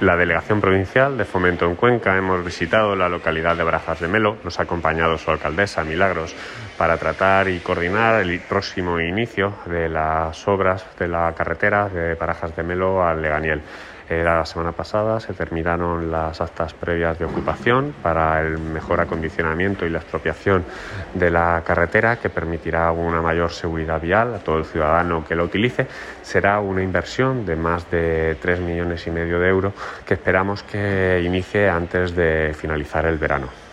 La Delegación Provincial de Fomento en Cuenca hemos visitado la localidad de Barajas de Melo. Nos ha acompañado su alcaldesa, Milagros, para tratar y coordinar el próximo inicio de las obras de la carretera de Barajas de Melo al Leganiel. La semana pasada se terminaron las actas previas de ocupación para el mejor acondicionamiento y la expropiación de la carretera, que permitirá una mayor seguridad vial a todo el ciudadano que la utilice. Será una inversión de más de 3,5 millones de euros que esperamos que inicie antes de finalizar el verano.